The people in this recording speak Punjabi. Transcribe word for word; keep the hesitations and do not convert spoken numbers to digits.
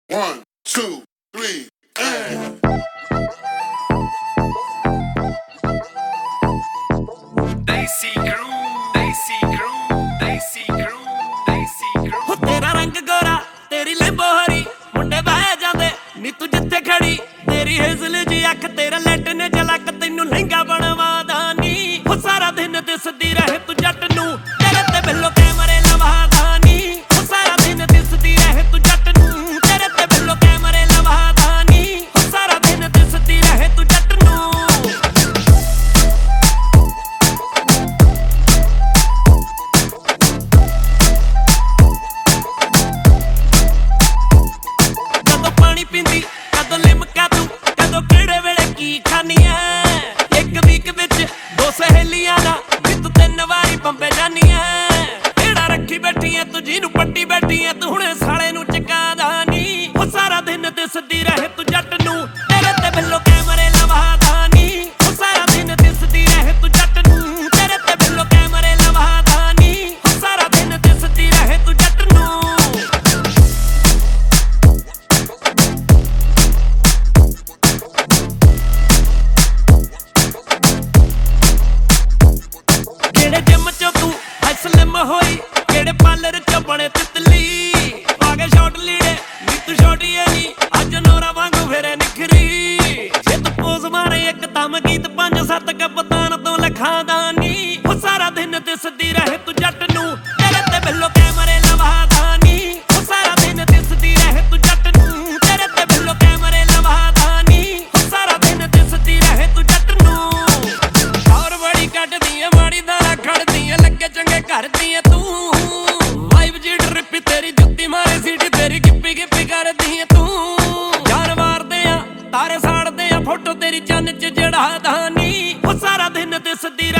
One, two, three, and. Desi crew, Desi crew, Desi crew, Desi crew. हो तेरा रंग गोरा तेरी लेंबो हरी मुंडे बह जांदे नी तू जिथे खड़ी तेरी हेज़ल जी अख तेरा लैट ने झलक तैनू लहंगा बनवादा नी हो सारा दिन दिसदी रहे तू जट नू तेरे ते बिल्लो कैमरे लवादा नी हो सारा दिन दिसदी रहे तू जट नू तेरे ते बिल्लो कैमरे लवादा नी हो सारा दिन दिसदी रहे तू जट नू ਪੀਂਦੀ ਕਦੋਂ ਲਿਮਕਾ ਤੂੰ ਕਦੋਂ ਕਿਹੜੇ ਵੇਲੇ ਕੀ ਖਾਨੀ ਐ ਇੱਕ ਵੀਕ ਵਿੱਚ ਦੋ ਸਹੇਲੀਆਂ ਦਾ ਵੀ ਤੂੰ ਤਿੰਨ ਵਾਰੀ ਬੰਬੇ ਜਾਨੀ ਐ ਕਿਹੜਾ ਰੱਖੀ ਬੈਠੀ ਐ ਤੂੰ ਜਿਹਨੂੰ ਪੱਟੀ ਬੈਠੀ ਐ ਤੂੰ ਹੁਣੇ ਸਾਲੇ ਨੂੰ ਚਕਾਦਾ ਨੀ ਉਹ ਸਾਰਾ ਦਿਨ ਦਿਸਦੀ ਰਹੇ ਤੂੰ ਜੱਟ ਨੂੰ ਤੇਰੇ ਤੇ ਬਿੱਲੋ ਕੈਮਰੇ ਲਵਾਦਾ ਨੀ ਉਹ ਸਾਰਾ ਦਿਨ ਦਿਸਦੀ ਰਹੇ ਤੂੰ ਜੱਟ ਨੂੰ ਤੇਰੇ ਤੇ ਬਿੱਲੋ ਕੈਮਰੇ ਲਵਾਦਾ ਨੀ ਉਹ ਸਾਰਾ ਦਿਨ ਦਿਸਦੀ ਰਹੇ ਤੂੰ ਜੱਟ ਨੂੰ ਕਿਹੜੇ ਜਿਮ ਚੋਂ ਤੂੰ ਸਲਿਮ ਹੋਈ ਕਿਹੜੇ ਪਾਰਲਰ ਚੋਂ ਬਣੇ ਤਿਤਲੀ ਪਾ ਕੇ ਸ਼ਾਰਟ ਲੀੜੇ ਨੀ ਤੂੰ ਛੋਟੀ ਐ ਨੀ ਅੱਜ ਨੋਰਾ ਵਾਂਗੂ ਫੇਰੇ ਨਿਖਰੀ ਜੇ ਤੂੰ ਪੋਜ਼ ਮਾਰੇ ਇੱਕ ਦਮ ਗੀਤ ਪੰਜ ਸੱਤ ਕਪਤਾਨ ਤੋਂ ਲਿਖਾਂਦਾ ਨੀ ਉਹ ਸਾਰਾ ਦਿਨ ਦਿਸਦੀ ਰਹੇ ਤੂੰ ਜੱਟ ਨੂੰ ਤੇਰੇ ਤੇ ਬਿੱਲੋ ਕੈਮਰੇ ਲਵਾਦਾ ਨੀ ਉਹ ਸਾਰਾ ਦਿਨ ਦਿਸਦੀ ਰਹੇ ਤੂੰ ਜੱਟ ਨੂੰ ਤੇਰੇ ਤੇ ਬਿੱਲੋ ਕੈਮਰੇ ਲਵਾਦਾ ਨੀ ਉਹ ਸਾਰਾ ਦਿਨ ਦਿਸਦੀ ਰਹੇ ਤੂੰ ਜੱਟ ਨੂੰ ਔਰ ਬੜੀ ਕੱਢਦੀ ਐ ਮਾੜੀ ਦਾਣਾ ਖੜਦੀ ਐ ਲੱਗੇ ਚੰਗੇ ਕਰਦੀ ਐ ਤੂੰ ਵਾਈਬ ਜੀ ਡਰਿੱਪੀ ਤੇਰੀ ਜੁੱਤੀ ਮਾਰੇ ਸੀਟੀ ਤੇਰੀ ਗਿੱਪੀ ਗਿੱਪੀ ਕਰਦੀ ਐ ਤੂੰ ਜਾਨ ਮਾਰਦੇ ਆ ਤਾਰੇ ਸਾੜਦੇ ਆ ਫੋਟੋ ਤੇਰੀ ਚੰਨ ਚ ਜੜਾਦਾ ਨੀ ਉਹ ਸਾਰਾ ਦਿਨ ਦਿਸਦੀ